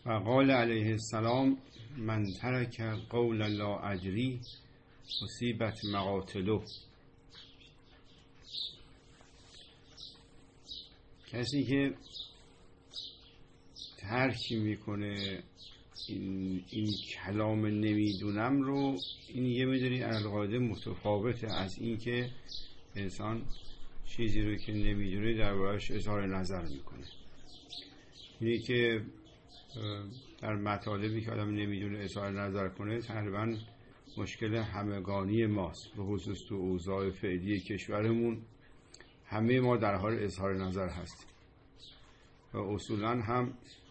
و قال علیه السلام من ترک قول لا ادری مصیبت مقاتله. کسی که ترک میکنه این کلام نمیدونم رو، این یه میدونی القاعده متفاوته از این که انسان چیزی رو که نمیدونه درباره‌اش اظهار نظر میکنه. اینی که در مطالبی که آدم نمیدونه اظهار نظر کنه تقریبا مشکل همگانی ماست، به خصوص تو اوضاع فعلی کشورمون همه ما در حال اظهار نظر هستیم و اصولا هم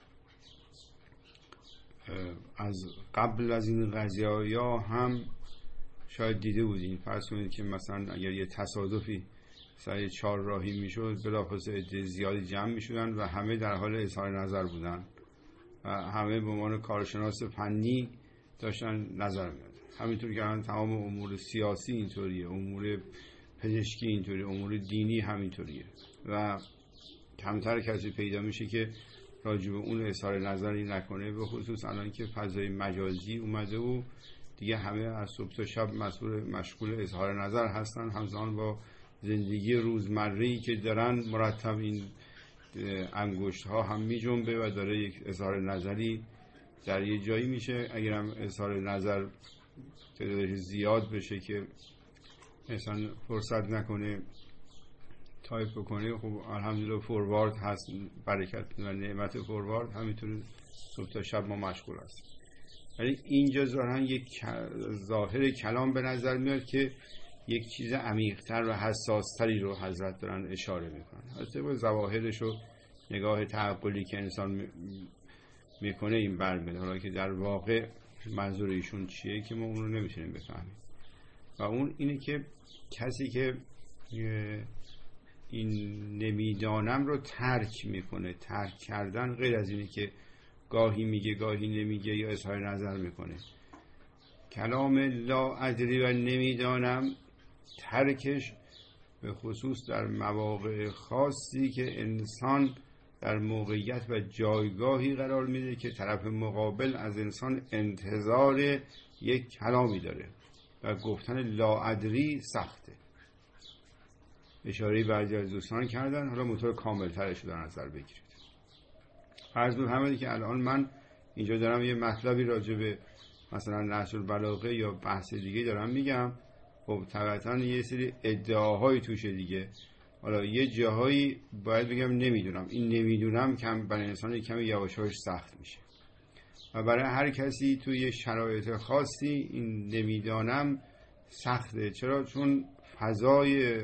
از قبل از این قضایا هم شاید دیده بودین. فرض کنید که مثلا اگر یه تصادفی سر چهارراهی میشد، بلافاصله عده زیادی جمع میشدن و همه در حال اظهار نظر بودن و همه به عنوان کارشناس فنی داشتن نظر میدادن. همینطور که الان تمام امور سیاسی اینطوریه، امور پزشکی اینطوریه، امور دینی همینطوریه و کمتر کسی پیدا میشه که راجع به اون اظهار نظری نکنه، به خصوص الان که فضای مجازی اومده و دیگه همه از صبح تا شب مشغول اظهار نظر هستن، همزمان با زندگی روزمره‌ای که دارن مرتب این انگشت ها هم می جنبه و داره یک اظهار نظری در یه جایی میشه. اگرم اظهار نظر تعدادش زیاد بشه که انسان فرصت نکنه تایپ بکنه، خب الحمدلله فوروارد هست، برکت و نعمت فوروارد، همینطور صبح تا شب ما مشغول هستیم. ولی اینجا ظاهرا یک ظاهر کلام به نظر میاد که یک چیز عمیق‌تر و حساس‌تری رو حضرت دارن اشاره میکنن. البته با ظواهرش و نگاه تعقلی که انسان میکنه این برمیاد، حالا که در واقع منظور ایشون چیه که ما اون رو نمیتونیم بفهمیم. و اون اینه که کسی که این نمیدانم رو ترک میکنه، ترک کردن غیر از اینه که گاهی میگه گاهی نمیگه یا اظهار نظر میکنه. کلام لا ادری و نمیدانم ترکش به خصوص در مواقع خاصی که انسان در موقعیت و جایگاهی قرار میده که طرف مقابل از انسان انتظار یک کلامی داره و گفتن لا ادری سخته. اشاره بعضی از دوستان کردن، حالا مطور کامل ترش رو در نظر بگیرید. فرض بفرمایید که الان من اینجا دارم یه مطلبی راجع به مثلا نحو البلاغه یا بحث دیگه دارم میگم، خب طبعا یه سری ادعاهای توشه دیگه. حالا یه جاهایی باید بگم نمیدونم، این نمیدونم کم برای انسان کمی یواش یواش سخت میشه و برای هر کسی توی شرایط خاصی این نمیدانم سخته. چرا؟ چون فضای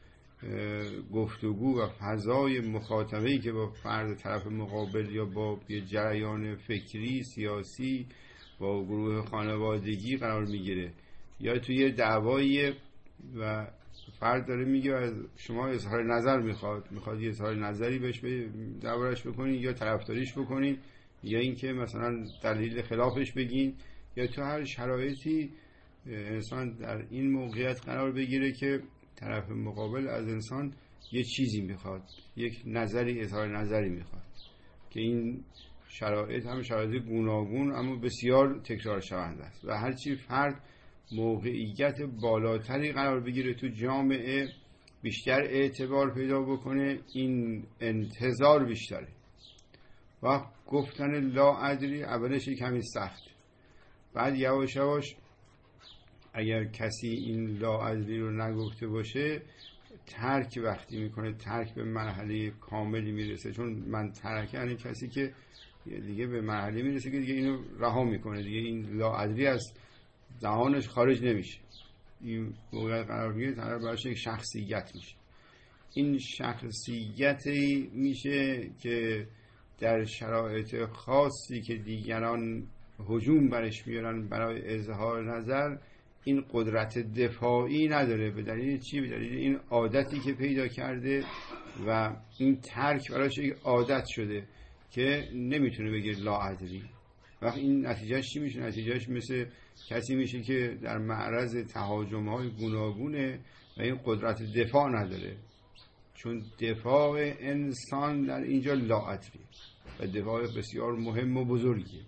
گفتگو و فضای مخاطبه‌ای که با فرد طرف مقابل یا با یه جریان فکری سیاسی با گروه خانوادگی قرار میگیره یا توی دعوایی و فرد داره میگه از شما اظهار نظر میخواد یه اظهار نظری بهش دربارش بکنین یا طرفداریش بکنین یا اینکه مثلا دلیل خلافش بگین، یا تو هر شرایطی انسان در این موقعیت قرار بگیره که طرف مقابل از انسان یه چیزی میخواد، یک نظری، اظهار نظری میخواد که این شرایط هم شرایط گوناگون اما بسیار تکرار شونده است و هرچی فرد موقعیت بالاتری قرار بگیره تو جامعه، بیشتر اعتبار پیدا بکنه، این انتظار بیشتره و گفتن لا ادری اولش کمی سخت، بعد یواش یواش اگر کسی این لا ادری رو نگفته باشه ترک وقتی میکنه، ترک به مرحله کاملی میرسه. چون من ترک یعنی کسی که دیگه به مرحله میرسه که دیگه اینو رها میکنه، دیگه این لا ادری از دهانش خارج نمیشه، این موقعیت قرار میگیره، طرف براش یک شخصیت میشه. این شخصیتی میشه که در شرایط خاصی که دیگران هجوم برش میارن برای اظهار نظر این قدرت دفاعی نداره. به دلیل چی؟ به دلیل این عادتی که پیدا کرده و این ترک براش یک عادت شده که نمیتونه بگه لا ادری. وقتی این نتیجهش چی میشه؟ نتیجهش مثل کسی میشه که در معرض تهاجم‌های گوناگونه و این قدرت دفاع نداره، چون دفاع انسان در اینجا لا ادری. و دفاع بسیار مهم و بزرگیه.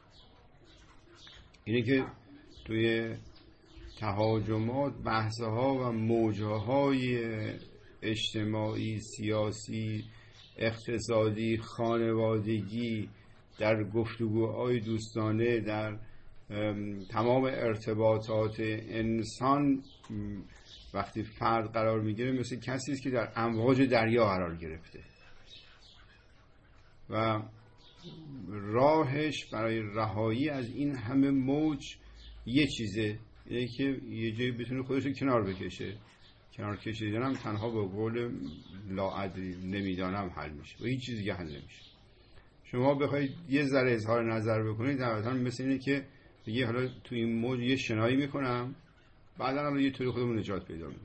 اینه که توی تهاجمات، بحث‌ها و موجه‌های اجتماعی، سیاسی، اقتصادی، خانوادگی، در گفتگوهای دوستانه، در تمام ارتباطات انسان، وقتی فرد قرار میگیره مثل کسی است که در امواج دریا قرار گرفته و راهش برای رهایی از این همه موج یه چیزه، اینه که یه جایی بتونه خودش رو کنار بکشه. کنار کشیدن هم تنها با قول لاادری نمیدانم حل میشه و هیچ چیز دیگه حل نمیشه. شما بخواید یه ذره اظهار نظر بکنید طبعا مثل اینه که بگی حالا تو این موج یه شنایی میکنم، بعدا حالا یه طوری خودمون نجات پیدا میکنم.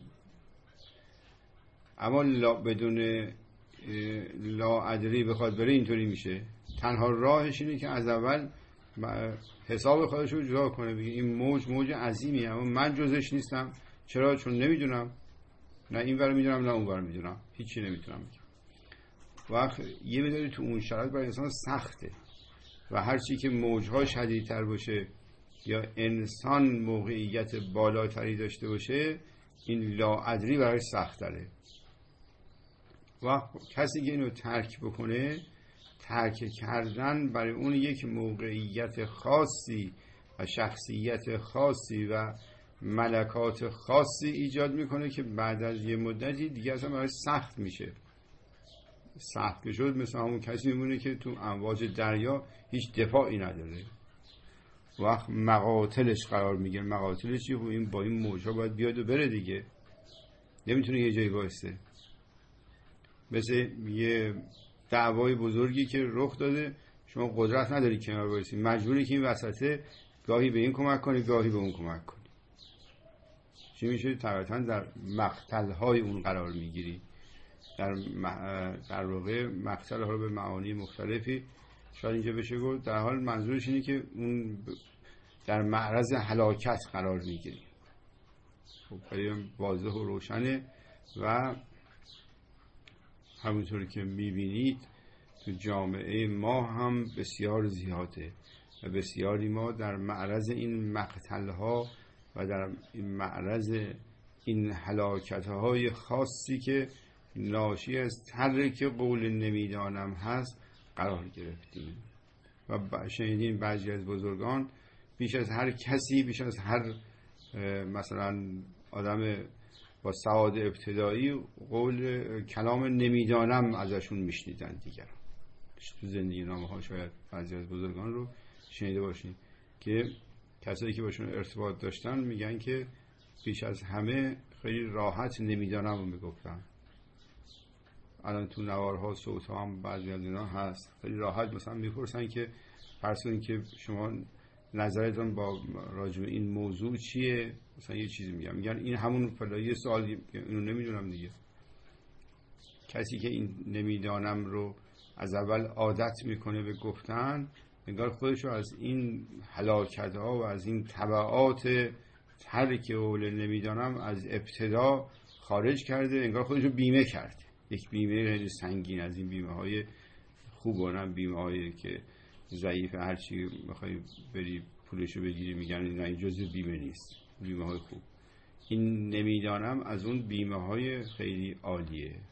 اما بدون لاادری بخواد بره اینطوری میشه. تنها راهش اینه که از اول حساب خودش رو جدا کنه، بگه این موج عظیمی، اما من جزش نیستم. چرا؟ چون نمیدونم، نه این ور میدونم نه اون ور میدونم، هیچی نمیتونم بگم. وقت یه مقداری تو اون شرایط برای انسان سخته و هرچی که موجها شدیدتر باشه یا انسان موقعیت بالاتری داشته باشه، این لاادری برای سخت‌تره. و کسی که اینو ترک بکنه، ترک کردن برای اون یک موقعیت خاصی و شخصیت خاصی و ملکات خاصی ایجاد میکنه که بعد از یه مدتی دیگه اصلا برای سخت میشه. سخت که شد مثل همون کسی میمونه که تو امواج دریا هیچ دفاعی نداره، وقت مقاتلش قرار میگیره. مقاتلش چیه؟ این با این موجها باید بیاد و بره دیگه، نمیتونه یه جایی وایسته. مثل یه دعوای بزرگی که رخ داده، شما قدرت نداری کنار وایسی، مجبوری که این وسطه گاهی به این کمک کنی گاهی به اون کمک کنی. چی میشه؟ طبعا در مقتل‌های اون قرار میگیری. در واقع مقتل ها رو به معانی مختلفی شاید اینجا بشه گفت، در حال منظورش اینه که اون در معرض هلاکت قرار میگیری. خب خیلی واضح و روشنه و همونطوری که میبینید تو جامعه ما هم بسیار زیاده و بسیاری ما در معرض این مقتل ها و در این معرض این هلاکت های خاصی که ناشی از ترک قول نمیدانم هست قرار گرفتیم. و شنیدین بعضی از بزرگان بیش از هر کسی، بیش از هر مثلا آدم با سواد ابتدایی قول کلام نمیدانم ازشون میشنیدن دیگران. تو زندگی نامه ها شاید بعضی از بزرگان رو شنیده باشین که کسایی که باشون ارتباط داشتن میگن که بیش از همه خیلی راحت نمیدانم رو میگفتن. الان تو نوارها صوت ها هم بعضی از اینا هست، خیلی راحت مثلا میپرسن که فرض که شما نظرتون با راجع به این موضوع چیه، مثلا یه چیزی میگن این همون فلایی سوال، اینو نمیدونم دیگه. کسی که این نمیدانم رو از اول عادت میکنه به گفتن، انگار خودشو از این هلاکت ها و از این تبعات ترک قول نمیدانم از ابتدا خارج کرده، انگار خودشو بیمه کرده. یک بیمه خیلی سنگین، از این بیمه های خوب و نه بیمه هایی که ضعیف هرچی میخوای بری پولشو بگیری میگن نه این جزء بیمه نیست. بیمه های خوب، این نمیدانم از اون بیمه های خیلی عالیه.